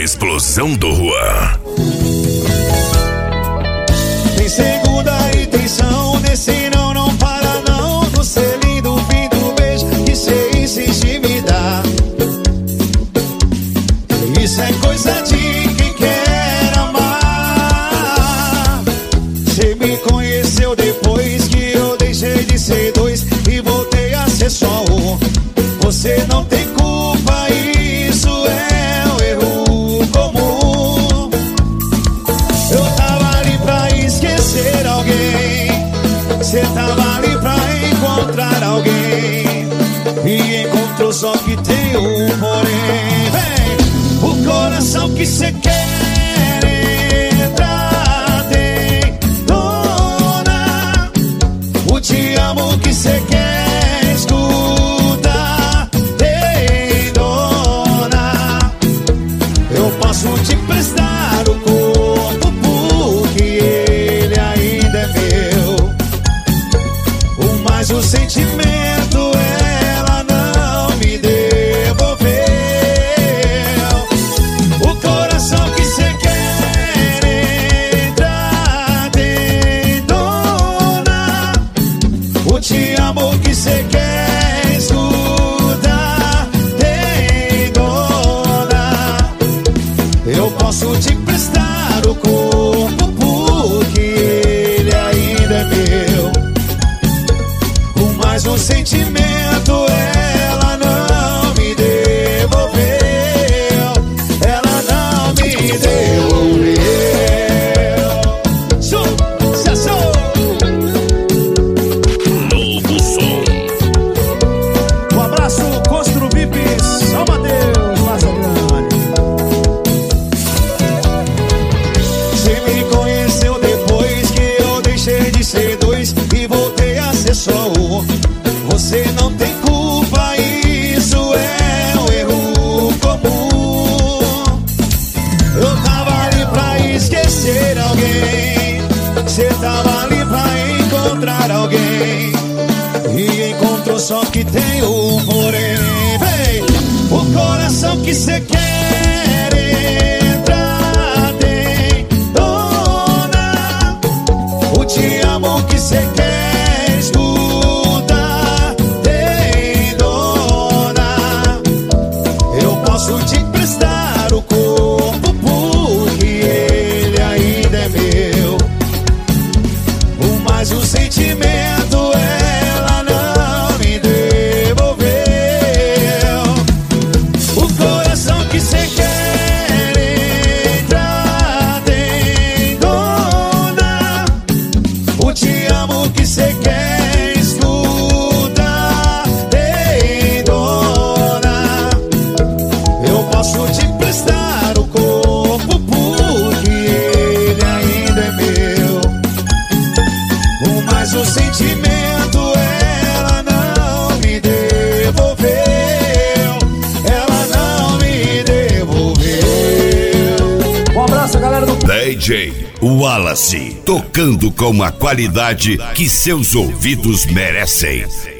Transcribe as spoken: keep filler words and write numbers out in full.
explosão do Juan. Tem segunda intenção, nesse não, não para não. No selinho do fim do beijo que cê insiste em me dar. Isso é coisa de quem quer amar. Cê me conheceu depois que eu deixei de ser dois e voltei a ser só um. Você não tem culpa, isso é um erro comum. Eu tava ali pra esquecer alguém, cê tava ali pra encontrar alguém, e encontrou só que tem um porém. Vem, o coração que cê quer entrar tem dona. O te amo que cê quer escutar tem dona. Eu posso te emprestar o corpo porque ele ainda é meu. O mais o sentimento ela não me devolveu. O coração que cê quer entrar tem dona. O te amo que cê quer escutar tem dona. Eu posso te emprestar o corpo porque ele ainda é meu. O mais um sentimento ela não me devolveu. Ela não me devolveu. Sucesso! Novo som. Um abraço, Constru V I P, São Mateus, Massa Grande. Você me conheceu depois que eu deixei de ser dois e voltei a ser só um. Você não tem culpa, isso é um erro comum. Eu tava ali pra esquecer alguém, cê tava ali pra encontrar alguém, e encontrou só que tem um porém. Vem, o coração que cê quer entrar tem dona. O te amo que cê quer escutar tem dona. Eu posso te emprestar o corpo porque ele ainda é meu. O mais um sentimento ela não me devolveu. O coração que cê quer entrar tem dona. O te amo que cê quer escutar tem dona. Eu posso te emprestar o corpo porque ele ainda é meu. O mais um sentimento ela não me devolveu. Ela não me devolveu. Um abraço, galera do D J Wallace, tocando com a qualidade que seus ouvidos merecem.